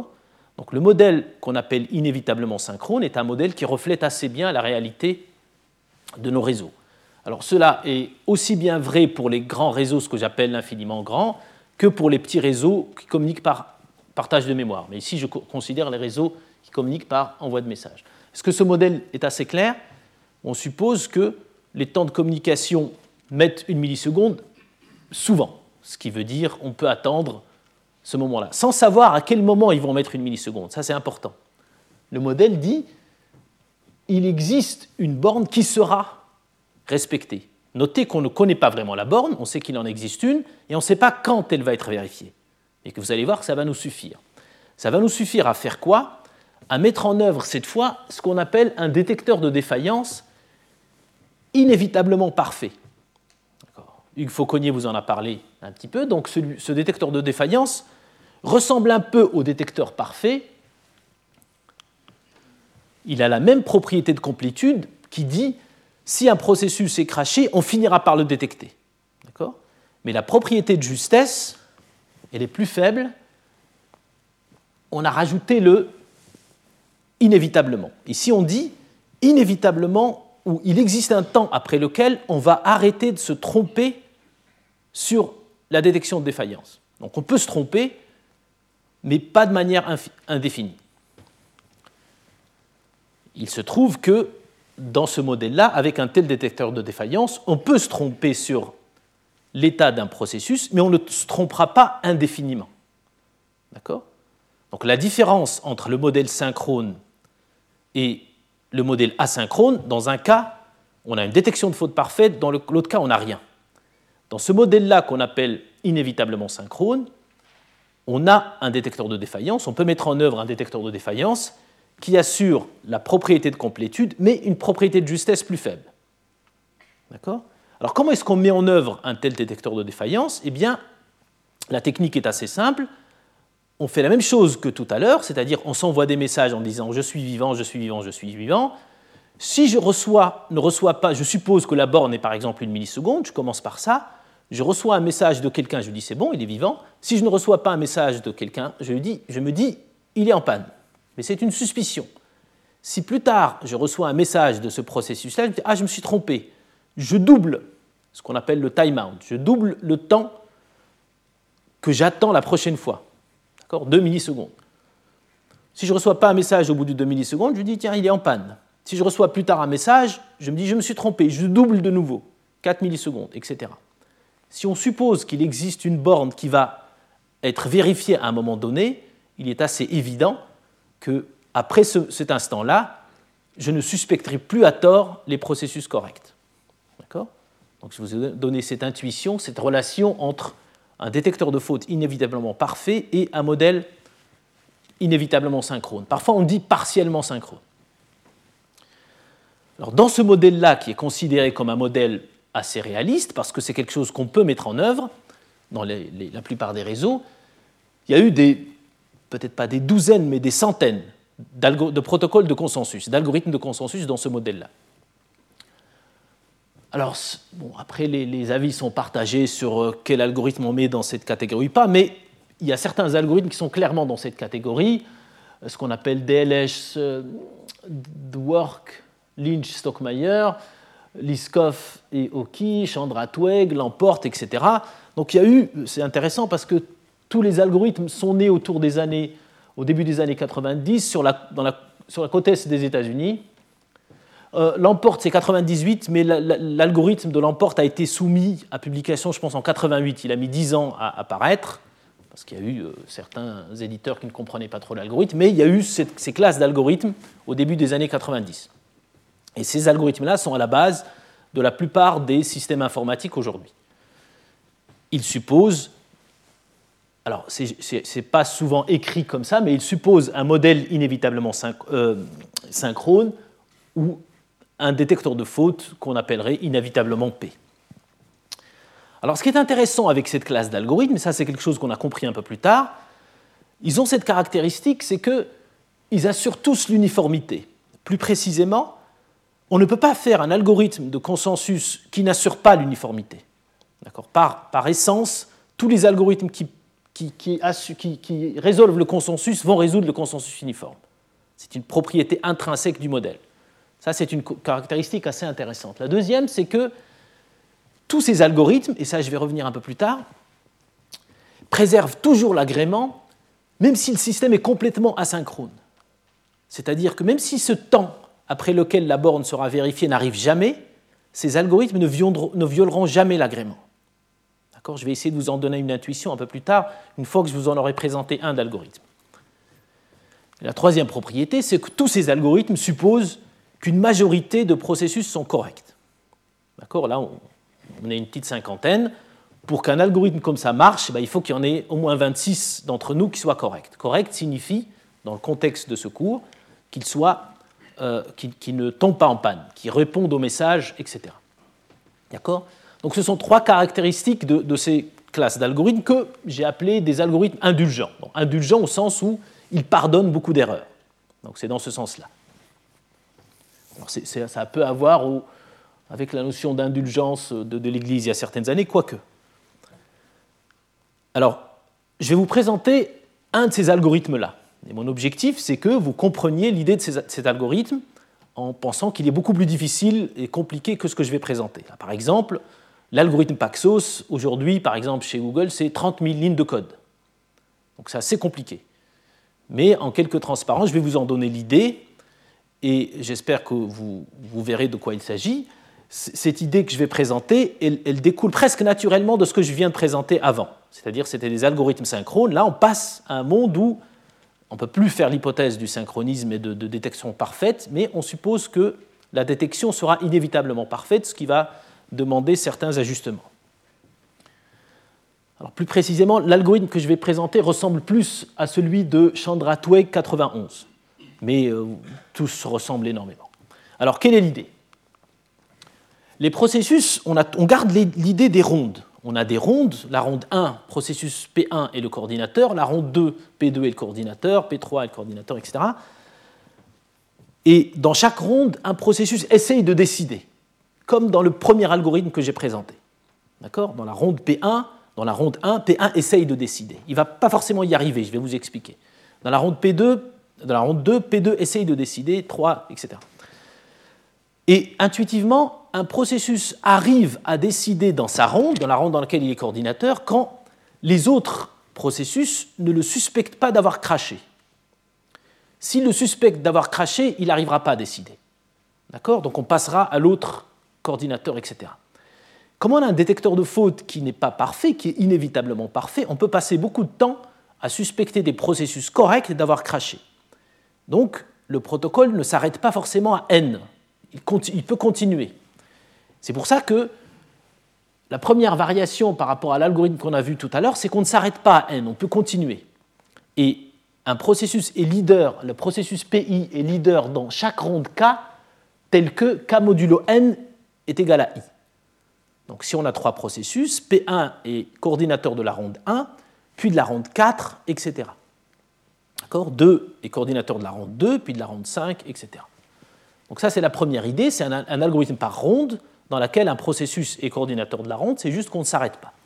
Donc le modèle qu'on appelle inévitablement synchrone est un modèle qui reflète assez bien la réalité de nos réseaux. Alors cela est aussi bien vrai pour les grands réseaux, ce que j'appelle l'infiniment grand, que pour les petits réseaux qui communiquent par partage de mémoire. Mais ici, je considère les réseaux qui communiquent par envoi de messages. Est-ce que ce modèle est assez clair ? On suppose que les temps de communication mettent une milliseconde souvent, ce qui veut dire qu'on peut attendre ce moment-là, sans savoir à quel moment ils vont mettre une milliseconde. Ça, c'est important. Le modèle dit il existe une borne qui sera respectée. Notez qu'on ne connaît pas vraiment la borne, on sait qu'il en existe une, et on ne sait pas quand elle va être vérifiée. Et que vous allez voir que ça va nous suffire. Ça va nous suffire à faire quoi ? À mettre en œuvre cette fois ce qu'on appelle un détecteur de défaillance inévitablement parfait. D'accord. Hugues Fauconnier vous en a parlé un petit peu. Donc ce, ce détecteur de défaillance ressemble un peu au détecteur parfait. Il a la même propriété de complétude qui dit si un processus est crashé, on finira par le détecter. D'accord ? Mais la propriété de justesse, elle est plus faible. On a rajouté le inévitablement. Ici, on dit inévitablement, où il existe un temps après lequel on va arrêter de se tromper sur la détection de défaillance. Donc on peut se tromper, mais pas de manière indéfinie. Il se trouve que dans ce modèle-là, avec un tel détecteur de défaillance, on peut se tromper sur l'état d'un processus, mais on ne se trompera pas indéfiniment. D'accord ? Donc la différence entre le modèle synchrone et le modèle asynchrone, dans un cas, on a une détection de faute parfaite, dans l'autre cas, on n'a rien. Dans ce modèle-là qu'on appelle inévitablement synchrone, on a un détecteur de défaillance, on peut mettre en œuvre un détecteur de défaillance qui assure la propriété de complétude, mais une propriété de justesse plus faible. D'accord ? Alors comment est-ce qu'on met en œuvre un tel détecteur de défaillance ? Eh bien, la technique est assez simple. On fait la même chose que tout à l'heure, c'est-à-dire on s'envoie des messages en disant « je suis vivant, je suis vivant, je suis vivant ». Si je reçois, ne reçois pas, je suppose que la borne est par exemple une milliseconde, je commence par ça, je reçois un message de quelqu'un, je lui dis c'est bon, il est vivant. Si je ne reçois pas un message de quelqu'un, je, lui dis, je me dis il est en panne. Mais c'est une suspicion. Si plus tard je reçois un message de ce processus-là, je me dis ah je me suis trompé, je double ce qu'on appelle le timeout, je double le temps que j'attends la prochaine fois, d'accord, deux millisecondes. Si je ne reçois pas un message au bout de deux millisecondes, je lui dis tiens il est en panne. Si je reçois plus tard un message, je me dis je me suis trompé, je double de nouveau, quatre millisecondes, et cetera. Si on suppose qu'il existe une borne qui va être vérifiée à un moment donné, il est assez évident qu'après ce, cet instant-là, je ne suspecterai plus à tort les processus corrects. D'accord ? Donc je vous ai donné cette intuition, cette relation entre un détecteur de faute inévitablement parfait et un modèle inévitablement synchrone. Parfois on dit partiellement synchrone. Alors, dans ce modèle-là, qui est considéré comme un modèle assez réaliste, parce que c'est quelque chose qu'on peut mettre en œuvre dans les, les, la plupart des réseaux, il y a eu des, peut-être pas des douzaines, mais des centaines de protocoles de consensus, d'algorithmes de consensus dans ce modèle-là. Alors, bon, après, les, les avis sont partagés sur quel algorithme on met dans cette catégorie ou pas, mais il y a certains algorithmes qui sont clairement dans cette catégorie, ce qu'on appelle D L S, euh, Dwork, Lynch, Stockmeyer, Liskov et Oki, Chandra Twegg, Lamport, et cetera. Donc il y a eu, c'est intéressant parce que tous les algorithmes sont nés autour des années, au début des années quatre-vingt-dix sur la, dans la, sur la côte est des États-Unis. Euh, Lamport c'est quatre-vingt-dix-huit, mais la, la, l'algorithme de Lamport a été soumis à publication, je pense, en quatre-vingt-huit. Il a mis dix ans à apparaître parce qu'il y a eu euh, certains éditeurs qui ne comprenaient pas trop l'algorithme, mais il y a eu cette, ces classes d'algorithmes au début des années quatre-vingt-dix. Et ces algorithmes-là sont à la base de la plupart des systèmes informatiques aujourd'hui. Ils supposent, alors ce n'est pas souvent écrit comme ça, mais ils supposent un modèle inévitablement synch- euh, synchrone ou un détecteur de faute qu'on appellerait inévitablement P. Alors ce qui est intéressant avec cette classe d'algorithmes, ça c'est quelque chose qu'on a compris un peu plus tard, ils ont cette caractéristique, c'est qu'ils assurent tous l'uniformité. Plus précisément, on ne peut pas faire un algorithme de consensus qui n'assure pas l'uniformité. D'accord ? Par, par essence, tous les algorithmes qui, qui, qui, assu, qui, qui résolvent le consensus vont résoudre le consensus uniforme. C'est une propriété intrinsèque du modèle. Ça, c'est une caractéristique assez intéressante. La deuxième, c'est que tous ces algorithmes, et ça je vais revenir un peu plus tard, préservent toujours l'agrément, même si le système est complètement asynchrone. C'est-à-dire que même si ce temps après lequel la borne sera vérifiée n'arrive jamais, ces algorithmes ne violeront, ne violeront jamais l'agrément. D'accord ? Je vais essayer de vous en donner une intuition un peu plus tard, une fois que je vous en aurai présenté un d'algorithme. La troisième propriété, c'est que tous ces algorithmes supposent qu'une majorité de processus sont corrects. D'accord ? Là, on, on a une petite cinquantaine. Pour qu'un algorithme comme ça marche, ben, il faut qu'il y en ait au moins vingt-six d'entre nous qui soient corrects. Correct signifie, dans le contexte de ce cours, qu'il soit Euh, qui, qui ne tombent pas en panne, qui répondent aux messages, et cetera. D'accord ? Donc ce sont trois caractéristiques de, de ces classes d'algorithmes que j'ai appelées des algorithmes indulgents. Donc, indulgents au sens où ils pardonnent beaucoup d'erreurs. Donc c'est dans ce sens-là. Alors c'est, c'est, ça peut avoir au, avec la notion d'indulgence de, de l'Église il y a certaines années, quoique. Alors, je vais vous présenter un de ces algorithmes-là. Et mon objectif, c'est que vous compreniez l'idée de ces, cet algorithme en pensant qu'il est beaucoup plus difficile et compliqué que ce que je vais présenter. Là, par exemple, l'algorithme Paxos, aujourd'hui, par exemple, chez Google, c'est trente mille lignes de code. Donc c'est assez compliqué. Mais en quelques transparences, je vais vous en donner l'idée et j'espère que vous, vous verrez de quoi il s'agit. Cette idée que je vais présenter, elle, elle découle presque naturellement de ce que je viens de présenter avant. C'est-à-dire c'était des algorithmes synchrones. Là, on passe à un monde où on ne peut plus faire l'hypothèse du synchronisme et de, de détection parfaite, mais on suppose que la détection sera inévitablement parfaite, ce qui va demander certains ajustements. Alors, plus précisément, l'algorithme que je vais présenter ressemble plus à celui de Chandra-Twegg quatre-vingt-onze, mais euh, tous ressemblent énormément. Alors, quelle est l'idée ? Les processus, on, a, on garde les, l'idée des rondes. On a des rondes, la ronde un, processus P un est le coordinateur, la ronde deux, P deux est le coordinateur, P trois est le coordinateur, et cetera. Et dans chaque ronde, un processus essaye de décider, comme dans le premier algorithme que j'ai présenté. D'accord ? Dans la ronde P un, dans la ronde un, P un essaye de décider. Il ne va pas forcément y arriver, je vais vous expliquer. Dans la ronde P deux, dans la ronde deux, P deux essaye de décider, trois, et cetera. Et intuitivement, un processus arrive à décider dans sa ronde, dans la ronde dans laquelle il est coordinateur, quand les autres processus ne le suspectent pas d'avoir craché. S'il le suspecte d'avoir craché, il n'arrivera pas à décider. D'accord ? Donc on passera à l'autre coordinateur, et cetera. Comme on a un détecteur de faute qui n'est pas parfait, qui est inévitablement parfait, on peut passer beaucoup de temps à suspecter des processus corrects d'avoir craché. Donc le protocole ne s'arrête pas forcément à n. Il, continue, il peut continuer. C'est pour ça que la première variation par rapport à l'algorithme qu'on a vu tout à l'heure, c'est qu'on ne s'arrête pas à n, on peut continuer. Et un processus est leader, le processus P I est leader dans chaque ronde K, tel que K modulo n est égal à I. Donc si on a trois processus, P un est coordinateur de la ronde un, puis de la ronde quatre, et cetera. D'accord ? deux est coordinateur de la ronde deux, puis de la ronde cinq, et cetera. Donc ça, c'est la première idée, c'est un, un algorithme par ronde dans lequel un processus est coordinateur de la ronde, c'est juste qu'on ne s'arrête pas.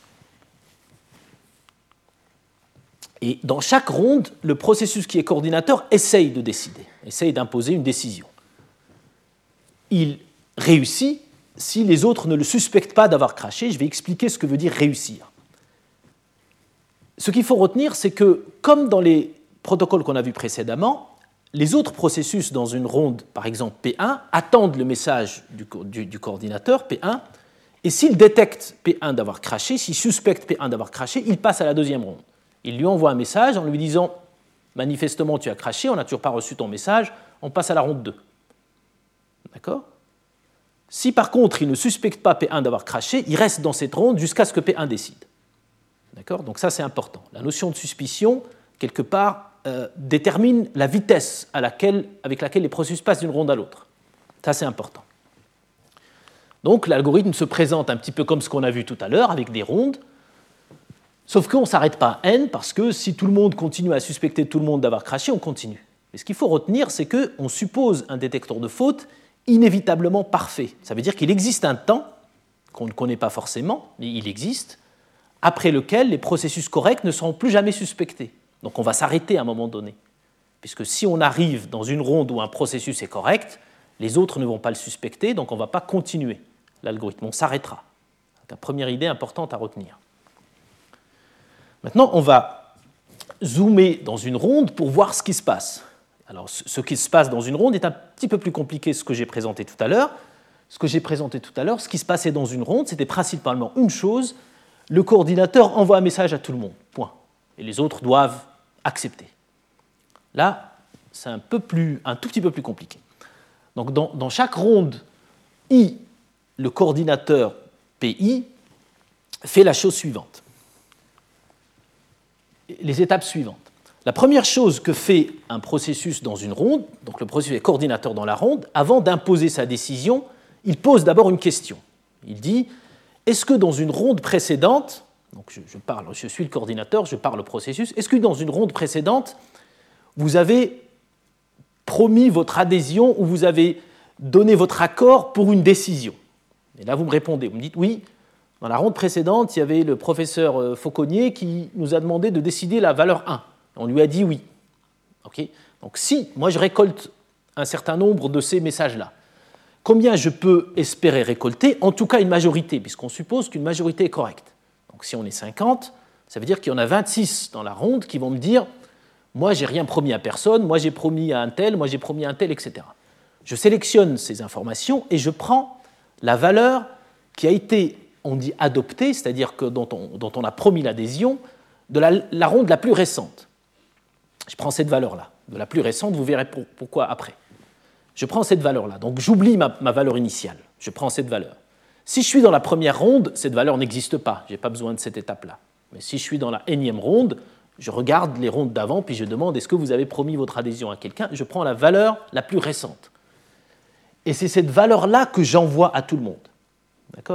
Et dans chaque ronde, le processus qui est coordinateur essaye de décider, essaye d'imposer une décision. Il réussit si les autres ne le suspectent pas d'avoir craché. Je vais expliquer ce que veut dire réussir. Ce qu'il faut retenir, c'est que, comme dans les protocoles qu'on a vus précédemment, les autres processus dans une ronde, par exemple P un, attendent le message du, du, du coordinateur P un, et s'ils détectent P un d'avoir craché, s'ils suspectent P un d'avoir craché, ils passent à la deuxième ronde. Ils lui envoient un message en lui disant « Manifestement, tu as craché, on n'a toujours pas reçu ton message, on passe à la ronde deux. » D'accord ? Si par contre, il ne suspecte pas P un d'avoir craché, il reste dans cette ronde jusqu'à ce que P un décide. D'accord ? Donc ça, c'est important. La notion de suspicion, quelque part, euh, détermine la vitesse à laquelle, avec laquelle les processus passent d'une ronde à l'autre. Ça, c'est important. Donc l'algorithme se présente un petit peu comme ce qu'on a vu tout à l'heure, avec des rondes, sauf qu'on ne s'arrête pas à n, parce que si tout le monde continue à suspecter tout le monde d'avoir craché, on continue. Mais ce qu'il faut retenir, c'est qu'on suppose un détecteur de faute inévitablement parfait. Ça veut dire qu'il existe un temps, qu'on ne connaît pas forcément, mais il existe, après lequel les processus corrects ne seront plus jamais suspectés. Donc on va s'arrêter à un moment donné. Puisque si on arrive dans une ronde où un processus est correct, les autres ne vont pas le suspecter, donc on ne va pas continuer l'algorithme, on s'arrêtera. C'est la première idée importante à retenir. Maintenant, on va zoomer dans une ronde pour voir ce qui se passe. Alors, ce qui se passe dans une ronde est un petit peu plus compliqué que ce que j'ai présenté tout à l'heure. Ce que j'ai présenté tout à l'heure, ce qui se passait dans une ronde, c'était principalement une chose, le coordinateur envoie un message à tout le monde, point. Et les autres doivent accepter. Là, c'est un, peu plus, un tout petit peu plus compliqué. Donc, dans, dans chaque ronde, I, le coordinateur P I, fait la chose suivante. Les étapes suivantes. La première chose que fait un processus dans une ronde, donc le processus est coordinateur dans la ronde, avant d'imposer sa décision, il pose d'abord une question. Il dit, est-ce que dans une ronde précédente, donc je, je, parle, je suis le coordinateur, je parle au processus, est-ce que dans une ronde précédente, vous avez promis votre adhésion ou vous avez donné votre accord pour une décision? Et là, vous me répondez, vous me dites, oui, dans la ronde précédente, il y avait le professeur Fauconnier qui nous a demandé de décider la valeur un. On lui a dit oui. Okay ? Donc si moi je récolte un certain nombre de ces messages-là, combien je peux espérer récolter? En tout cas une majorité, puisqu'on suppose qu'une majorité est correcte. Donc si on est cinquante, ça veut dire qu'il y en a vingt-six dans la ronde qui vont me dire Moi, j'ai rien promis à personne, moi j'ai promis à un tel, moi j'ai promis à un tel, et cetera. Je sélectionne ces informations et je prends la valeur qui a été, on dit adoptée, c'est-à-dire que dont on, dont on a promis l'adhésion, de la, la ronde la plus récente. Je prends cette valeur-là, de la plus récente, vous verrez pour, pourquoi après. Je prends cette valeur-là, donc j'oublie ma, ma valeur initiale, je prends cette valeur. Si je suis dans la première ronde, cette valeur n'existe pas, je n'ai pas besoin de cette étape-là. Mais si je suis dans la énième ronde, je regarde les rondes d'avant, puis je demande est-ce que vous avez promis votre adhésion à quelqu'un, je prends la valeur la plus récente. Et c'est cette valeur-là que j'envoie à tout le monde. D'accord ?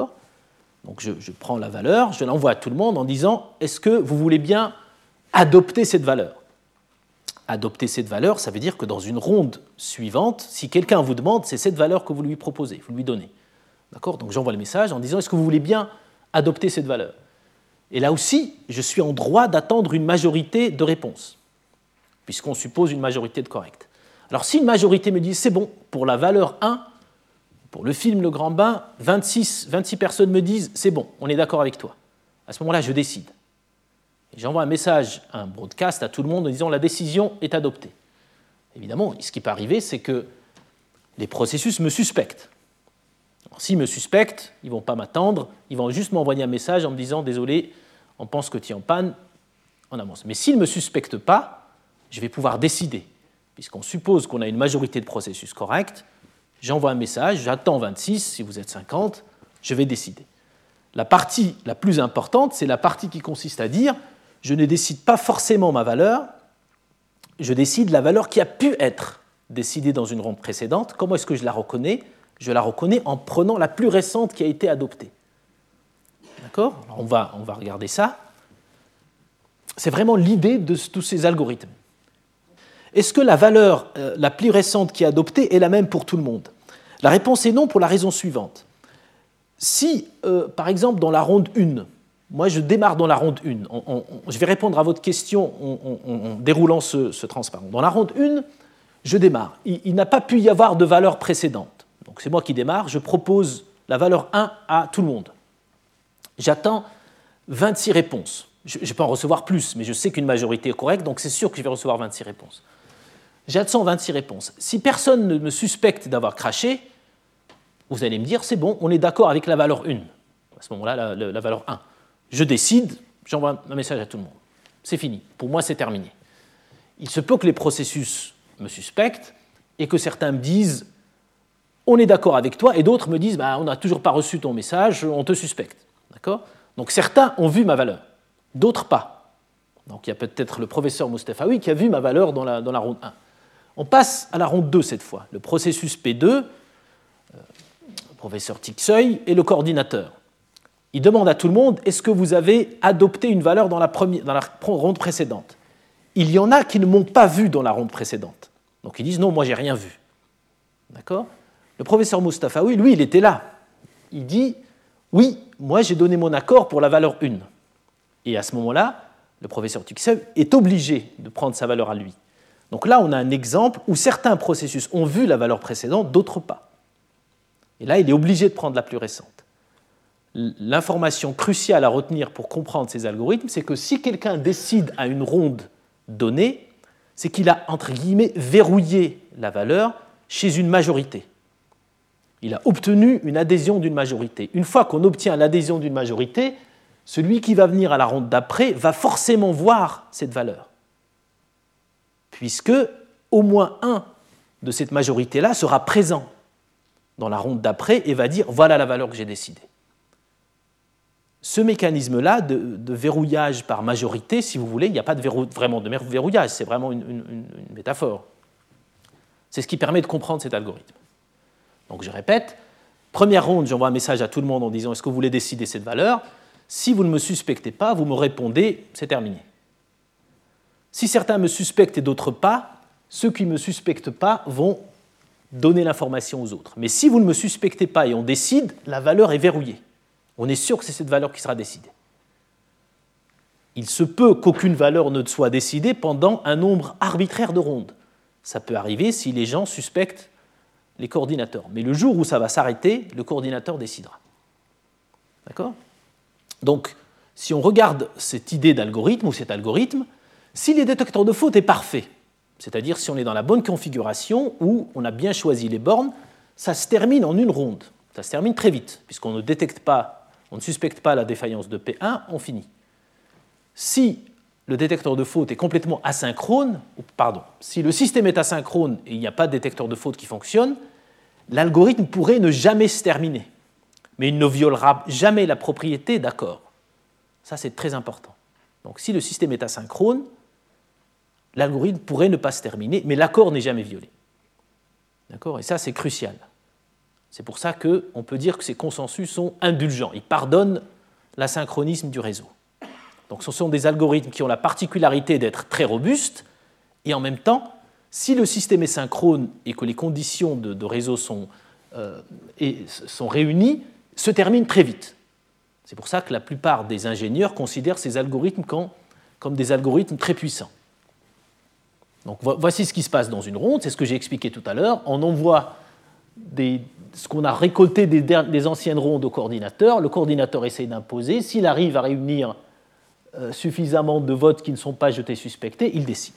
Donc je, je prends la valeur, je l'envoie à tout le monde en disant est-ce que vous voulez bien adopter cette valeur ? Adopter cette valeur, ça veut dire que dans une ronde suivante, si quelqu'un vous demande, c'est cette valeur que vous lui proposez, vous lui donnez. D'accord ? Donc j'envoie le message en disant est-ce que vous voulez bien adopter cette valeur ? Et là aussi, je suis en droit d'attendre une majorité de réponses, puisqu'on suppose une majorité de correctes. Alors si une majorité me dit c'est bon, pour la valeur un, pour le film Le Grand Bain, vingt-six, vingt-six personnes me disent c'est bon, on est d'accord avec toi. À ce moment-là, je décide. Et j'envoie un message, un broadcast à tout le monde en disant la décision est adoptée. Évidemment, ce qui peut arriver, c'est que les processus me suspectent. Alors, s'ils me suspectent, ils ne vont pas m'attendre, ils vont juste m'envoyer un message en me disant désolé, on pense que tu es en panne, on avance. Mais s'ils ne me suspectent pas, je vais pouvoir décider. Puisqu'on suppose qu'on a une majorité de processus corrects, j'envoie un message, j'attends vingt-six, si vous êtes cinquante, je vais décider. La partie la plus importante, c'est la partie qui consiste à dire je ne décide pas forcément ma valeur, je décide la valeur qui a pu être décidée dans une ronde précédente. Comment est-ce que je la reconnais ? Je la reconnais en prenant la plus récente qui a été adoptée. D'accord ? Alors on va, on va regarder ça. C'est vraiment l'idée de tous ces algorithmes. Est-ce que la valeur euh, la plus récente qui est adoptée est la même pour tout le monde ? La réponse est non pour la raison suivante. Si, euh, par exemple, dans la ronde un, moi je démarre dans la ronde un, on, on, on, je vais répondre à votre question en, en, en déroulant ce, ce transparent. Dans la ronde un, je démarre. Il, il n'a pas pu y avoir de valeur précédente. Donc c'est moi qui démarre, je propose la valeur un à tout le monde. J'attends vingt-six réponses. Je, je peux en recevoir plus, mais je sais qu'une majorité est correcte, donc c'est sûr que je vais recevoir vingt-six réponses. J'attends vingt-six réponses. Si personne ne me suspecte d'avoir craché, vous allez me dire, c'est bon, on est d'accord avec la valeur un. À ce moment-là, la, la, la valeur un. Je décide, j'envoie un message à tout le monde. C'est fini. Pour moi, c'est terminé. Il se peut que les processus me suspectent et que certains me disent, on est d'accord avec toi, et d'autres me disent, bah, on n'a toujours pas reçu ton message, on te suspecte. D'accord ? Donc certains ont vu ma valeur, d'autres pas. Donc il y a peut-être le professeur Mustafaoui qui a vu ma valeur dans la, dans la ronde un. On passe à la ronde deux cette fois. Le processus P deux, euh, le professeur Tixeuil et le coordinateur. Il demande à tout le monde, est-ce que vous avez adopté une valeur dans la, première, dans la ronde précédente ? Il y en a qui ne m'ont pas vu dans la ronde précédente. Donc ils disent, non, moi j'ai rien vu. D'accord ? Le professeur Mustafaoui, lui, il était là. Il dit, oui, moi j'ai donné mon accord pour la valeur un. Et à ce moment-là, le professeur Tixeuil est obligé de prendre sa valeur à lui. Donc là, on a un exemple où certains processus ont vu la valeur précédente, d'autres pas. Et là, il est obligé de prendre la plus récente. L'information cruciale à retenir pour comprendre ces algorithmes, c'est que si quelqu'un décide à une ronde donnée, c'est qu'il a, entre guillemets, verrouillé la valeur chez une majorité. Il a obtenu une adhésion d'une majorité. Une fois qu'on obtient l'adhésion d'une majorité, celui qui va venir à la ronde d'après va forcément voir cette valeur, puisque au moins un de cette majorité-là sera présent dans la ronde d'après et va dire « voilà la valeur que j'ai décidée ». Ce mécanisme-là de, de verrouillage par majorité, si vous voulez, il n'y a pas de verrou, vraiment de verrouillage, c'est vraiment une, une, une métaphore. C'est ce qui permet de comprendre cet algorithme. Donc je répète, première ronde, j'envoie un message à tout le monde en disant « est-ce que vous voulez décider cette valeur ?» Si vous ne me suspectez pas, vous me répondez « c'est terminé ». Si certains me suspectent et d'autres pas, ceux qui ne me suspectent pas vont donner l'information aux autres. Mais si vous ne me suspectez pas et on décide, la valeur est verrouillée. On est sûr que c'est cette valeur qui sera décidée. Il se peut qu'aucune valeur ne soit décidée pendant un nombre arbitraire de rondes. Ça peut arriver si les gens suspectent les coordinateurs. Mais le jour où ça va s'arrêter, le coordinateur décidera. D'accord ? Donc, si on regarde cette idée d'algorithme ou cet algorithme, Si le détecteur de faute est parfait, c'est-à-dire si on est dans la bonne configuration où on a bien choisi les bornes, ça se termine en une ronde. Ça se termine très vite, puisqu'on ne détecte pas, on ne suspecte pas la défaillance de P un, on finit. Si le détecteur de faute est complètement asynchrone, pardon, si le système est asynchrone et il n'y a pas de détecteur de faute qui fonctionne, l'algorithme pourrait ne jamais se terminer, mais il ne violera jamais la propriété d'accord. Ça, c'est très important. Donc, si le système est asynchrone, l'algorithme pourrait ne pas se terminer, mais l'accord n'est jamais violé. D'accord ? Et ça, c'est crucial. C'est pour ça qu'on peut dire que ces consensus sont indulgents. Ils pardonnent l'asynchronisme du réseau. Donc, ce sont des algorithmes qui ont la particularité d'être très robustes, et en même temps, si le système est synchrone et que les conditions de, de réseau sont, euh, et, sont réunies, se terminent très vite. C'est pour ça que la plupart des ingénieurs considèrent ces algorithmes comme, comme des algorithmes très puissants. Donc, voici ce qui se passe dans une ronde, c'est ce que j'ai expliqué tout à l'heure. On envoie des, ce qu'on a récolté des, des anciennes rondes au coordinateur, le coordinateur essaie d'imposer, s'il arrive à réunir euh, suffisamment de votes qui ne sont pas jetés suspectés, il décide.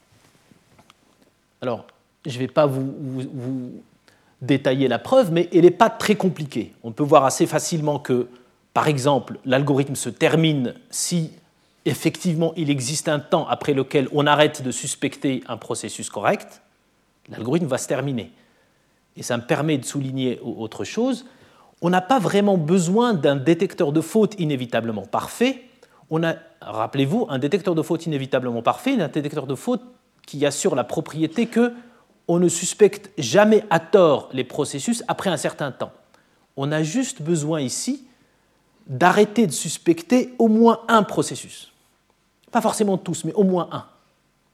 Alors, je ne vais pas vous, vous, vous détailler la preuve, mais elle n'est pas très compliquée. On peut voir assez facilement que, par exemple, l'algorithme se termine si effectivement il existe un temps après lequel on arrête de suspecter un processus correct, l'algorithme va se terminer. Et ça me permet de souligner autre chose. On n'a pas vraiment besoin d'un détecteur de faute inévitablement parfait. On a, rappelez-vous, un détecteur de faute inévitablement parfait, un détecteur de faute qui assure la propriété qu'on ne suspecte jamais à tort les processus après un certain temps. On a juste besoin ici d'arrêter de suspecter au moins un processus. Pas forcément tous, mais au moins un. D'accord ?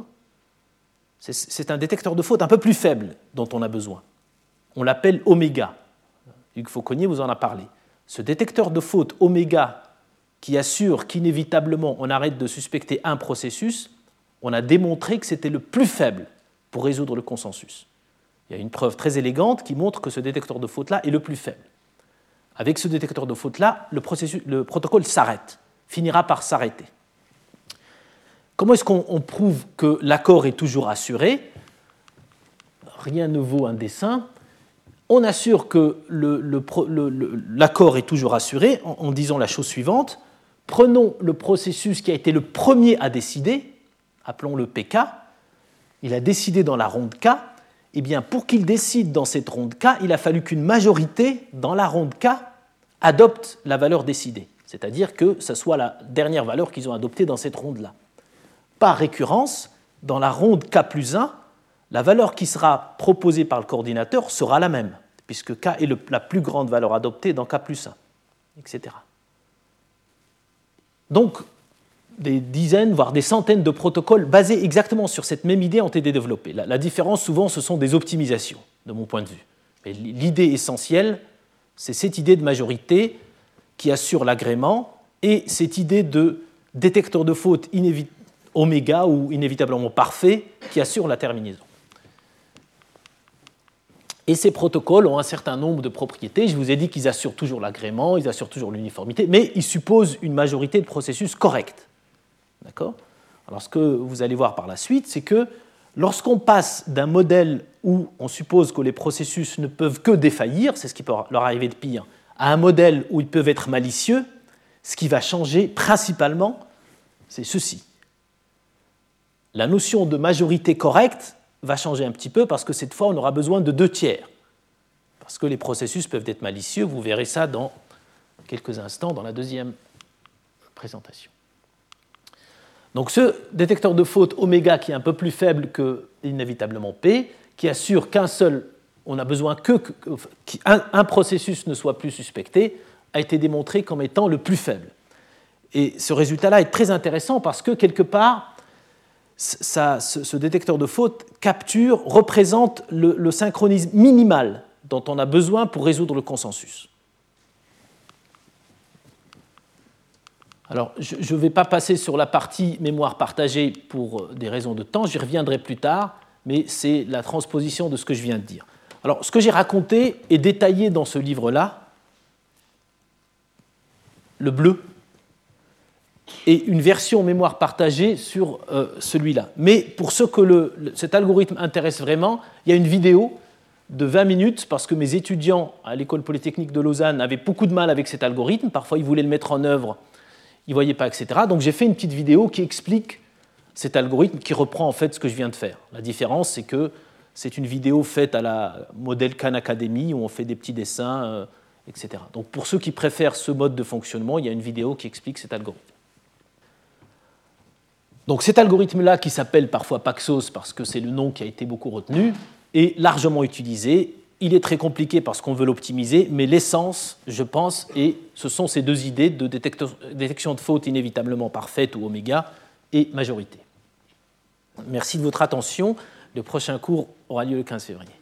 c'est, c'est un détecteur de faute un peu plus faible dont on a besoin. On l'appelle oméga. Hugues Fauconnier vous en a parlé. Ce détecteur de faute oméga qui assure qu'inévitablement on arrête de suspecter un processus, on a démontré que c'était le plus faible pour résoudre le consensus. Il y a une preuve très élégante qui montre que ce détecteur de faute-là est le plus faible. Avec ce détecteur de faute-là, le, processus, le protocole s'arrête, finira par s'arrêter. Comment est-ce qu'on on prouve que l'accord est toujours assuré ? Rien ne vaut un dessin. On assure que le, le, le, le, l'accord est toujours assuré en, en disant la chose suivante. Prenons le processus qui a été le premier à décider, appelons-le P K, il a décidé dans la ronde K, eh bien, pour qu'il décide dans cette ronde K, il a fallu qu'une majorité dans la ronde K adopte la valeur décidée, c'est-à-dire que ce soit la dernière valeur qu'ils ont adoptée dans cette ronde-là. Par récurrence, dans la ronde K plus un, la valeur qui sera proposée par le coordinateur sera la même, puisque K est le, la plus grande valeur adoptée dans K plus un, et cetera. Donc, des dizaines, voire des centaines de protocoles basés exactement sur cette même idée ont été développés. La, la différence, souvent, ce sont des optimisations, de mon point de vue. Mais l'idée essentielle, c'est cette idée de majorité qui assure l'agrément et cette idée de détecteur de faute inévitable, oméga ou inévitablement parfait qui assure la terminaison. Et ces protocoles ont un certain nombre de propriétés. Je vous ai dit qu'ils assurent toujours l'agrément, ils assurent toujours l'uniformité, mais ils supposent une majorité de processus corrects. D'accord ? Alors ce que vous allez voir par la suite, c'est que lorsqu'on passe d'un modèle où on suppose que les processus ne peuvent que défaillir, c'est ce qui peut leur arriver de pire, à un modèle où ils peuvent être malicieux, ce qui va changer principalement, c'est ceci. La notion de majorité correcte va changer un petit peu parce que cette fois, on aura besoin de deux tiers. Parce que les processus peuvent être malicieux, vous verrez ça dans quelques instants dans la deuxième présentation. Donc ce détecteur de faute oméga qui est un peu plus faible que inévitablement P, qui assure qu'un seul, on a besoin que, qu'un un processus ne soit plus suspecté, a été démontré comme étant le plus faible. Et ce résultat-là est très intéressant parce que quelque part, Ça, ce, ce détecteur de faute capture, représente le, le synchronisme minimal dont on a besoin pour résoudre le consensus. Alors, je ne vais pas passer sur la partie mémoire partagée pour des raisons de temps, j'y reviendrai plus tard, mais c'est la transposition de ce que je viens de dire. Alors, ce que j'ai raconté est détaillé dans ce livre-là, le bleu. et une version mémoire partagée sur euh, celui-là. Mais pour ce que le, le, cet algorithme intéresse vraiment, il y a une vidéo de vingt minutes, parce que mes étudiants à l'École polytechnique de Lausanne avaient beaucoup de mal avec cet algorithme. Parfois, ils voulaient le mettre en œuvre, ils ne voyaient pas, et cetera. Donc, j'ai fait une petite vidéo qui explique cet algorithme, qui reprend en fait ce que je viens de faire. La différence, c'est que c'est une vidéo faite à la modèle Khan Academy, où on fait des petits dessins, euh, et cetera. Donc, pour ceux qui préfèrent ce mode de fonctionnement, il y a une vidéo qui explique cet algorithme. Donc, cet algorithme-là, qui s'appelle parfois Paxos, parce que c'est le nom qui a été beaucoup retenu, est largement utilisé. Il est très compliqué parce qu'on veut l'optimiser, mais l'essence, je pense, et ce sont ces deux idées de détection de faute inévitablement parfaite ou oméga et majorité. Merci de votre attention. Le prochain cours aura lieu le quinze février.